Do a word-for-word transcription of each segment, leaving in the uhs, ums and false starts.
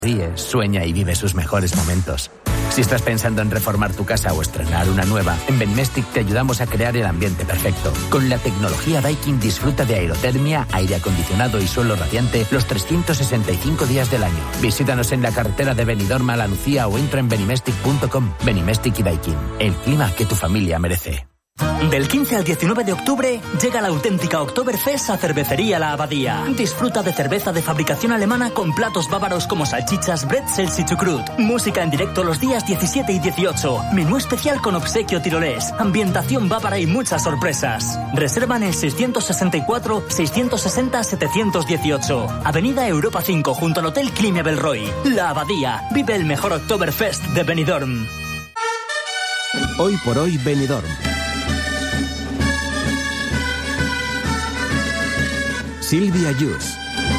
Ríe, sueña y vive sus mejores momentos. Si estás pensando en reformar tu casa o estrenar una nueva, en Benmestic te ayudamos a crear el ambiente perfecto. Con la tecnología Daikin disfruta de aerotermia, aire acondicionado y suelo radiante los trescientos sesenta y cinco días del año. Visítanos en la carretera de Benidorm a La Lucía o entra en benimestic punto com. Benimestic y Daikin, el clima que tu familia merece. Del quince al diecinueve de octubre llega la auténtica Oktoberfest a Cervecería La Abadía. Disfruta de cerveza de fabricación alemana con platos bávaros como salchichas, bretzels y chucrut. Música en directo los días diecisiete y dieciocho. Menú especial con obsequio tirolés. Ambientación bávara y muchas sorpresas. Reserva en el seiscientos sesenta y cuatro, seiscientos sesenta, setecientos dieciocho. Avenida Europa cinco junto al Hotel Climia Belroy. La Abadía. Vive el mejor Oktoberfest de Benidorm. Hoy por hoy Benidorm. Silvia Yus.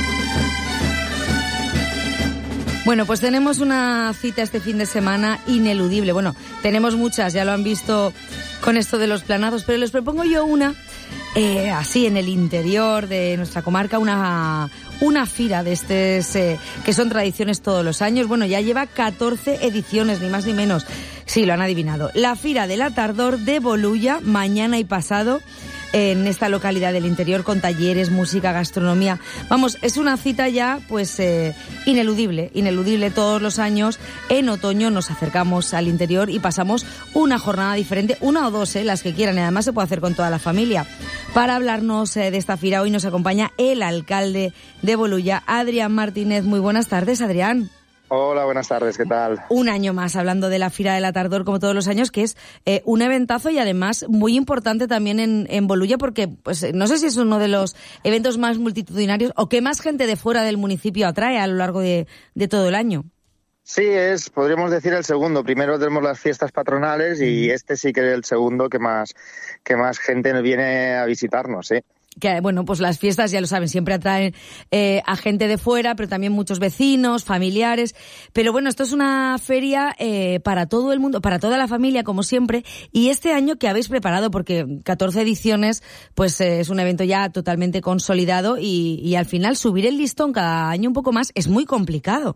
Bueno, pues tenemos una cita este fin de semana ineludible. Bueno, tenemos muchas, ya lo han visto con esto de los planados, pero les propongo yo una, eh, así en el interior de nuestra comarca, una, una fira de estos eh, que son tradiciones todos los años. Bueno, ya lleva catorce ediciones, ni más ni menos. Sí, lo han adivinado. La Fira de la Tardor de Bolulla, mañana y pasado, en esta localidad del interior, con talleres, música, gastronomía. Vamos, es una cita ya pues eh, ineludible, ineludible todos los años. En otoño nos acercamos al interior y pasamos una jornada diferente, una o dos, eh, las que quieran, y además se puede hacer con toda la familia. Para hablarnos eh, de esta fira hoy nos acompaña el alcalde de Bolulla, Adrián Martínez. Muy buenas tardes, Adrián. Hola, buenas tardes, ¿qué tal? Un año más hablando de la Fira de la Tardor, como todos los años, que es eh, un eventazo y además muy importante también en, en Bolulla, porque pues no sé si es uno de los eventos más multitudinarios o que más gente de fuera del municipio atrae a lo largo de, de todo el año. Sí, es, podríamos decir, el segundo. Primero tenemos las fiestas patronales y este sí que es el segundo que más, que más gente viene a visitarnos, ¿sí? Que, bueno, pues las fiestas, ya lo saben, siempre atraen eh, a gente de fuera, pero también muchos vecinos, familiares. Pero bueno, esto es una feria eh, para todo el mundo, para toda la familia, como siempre. Y este año, ¿qué habéis preparado? Porque catorce ediciones, pues eh, es un evento ya totalmente consolidado y, y al final subir el listón cada año un poco más es muy complicado.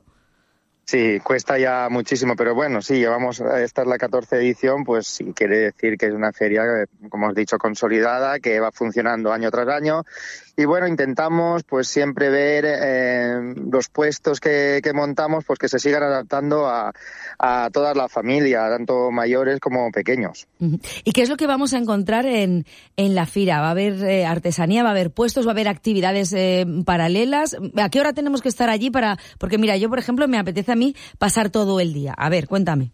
Sí, cuesta ya muchísimo, pero bueno, sí, llevamos, esta es la catorce edición, pues sí, quiere decir que es una feria, como os he dicho, consolidada, que va funcionando año tras año. Y bueno, intentamos pues siempre ver eh, los puestos que, que montamos, pues que se sigan adaptando a, a toda la familia, tanto mayores como pequeños. ¿Y qué es lo que vamos a encontrar en, en la fira? ¿Va a haber eh, artesanía, va a haber puestos, va a haber actividades eh, paralelas? ¿A qué hora tenemos que estar allí para...? Porque mira, yo por ejemplo me apetece a mí pasar todo el día. A ver, cuéntame.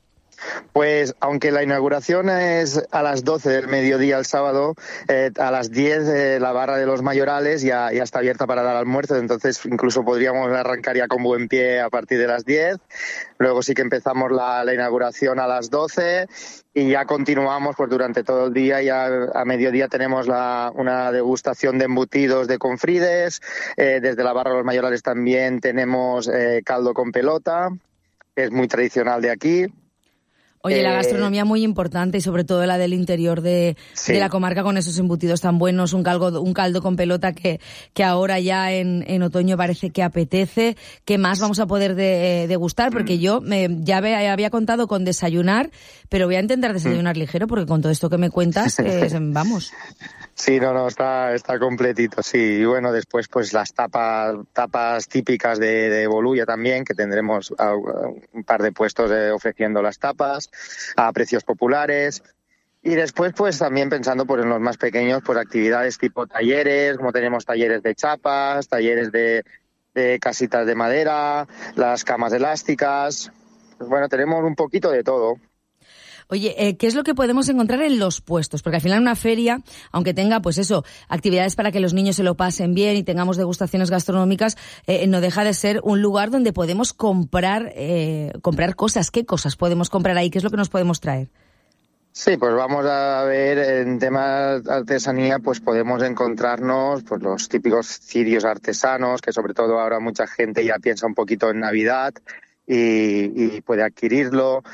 Pues aunque la inauguración es a las doce del mediodía el sábado, eh, a las diez eh, la barra de los mayorales ya, ya está abierta para dar almuerzo, entonces incluso podríamos arrancar ya con buen pie a partir de las diez. Luego sí que empezamos la, la inauguración a las doce y ya continuamos pues durante todo el día. Ya a mediodía tenemos la, una degustación de embutidos de Confrides, eh, desde la barra de los mayorales también tenemos eh, caldo con pelota, que es muy tradicional de aquí. Oye, eh, la gastronomía muy importante y sobre todo la del interior de, sí. de la comarca con esos embutidos tan buenos, un caldo, un caldo con pelota que, que ahora ya en, en otoño parece que apetece. ¿Qué más vamos a poder de, degustar? Porque yo me, ya ve, había contado con desayunar, pero voy a intentar desayunar ligero porque con todo esto que me cuentas, eh, vamos. Sí, no, no, está, está completito, sí. Y bueno, después pues las tapas, tapas típicas de, de Bolulla también, que tendremos a, a un par de puestos eh, ofreciendo las tapas a precios populares. Y después pues también pensando pues en los más pequeños, pues actividades tipo talleres, como tenemos talleres de chapas, talleres de, de casitas de madera, las camas elásticas. Pues bueno, tenemos un poquito de todo. Oye, eh, ¿qué es lo que podemos encontrar en los puestos? Porque al final una feria, aunque tenga, pues eso, actividades para que los niños se lo pasen bien y tengamos degustaciones gastronómicas, eh, no deja de ser un lugar donde podemos comprar, eh, comprar cosas. ¿Qué cosas podemos comprar ahí? ¿Qué es lo que nos podemos traer? Sí, pues vamos a ver, en temas de artesanía, pues podemos encontrarnos pues los típicos cirios artesanos, que sobre todo ahora mucha gente ya piensa un poquito en Navidad y, y puede adquirirlo.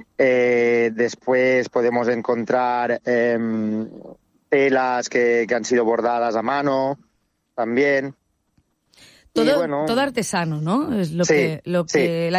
Eh, después podemos encontrar eh, telas que, que han sido bordadas a mano también. todo, bueno, todo artesano, ¿no? Es lo sí, que, lo sí. que la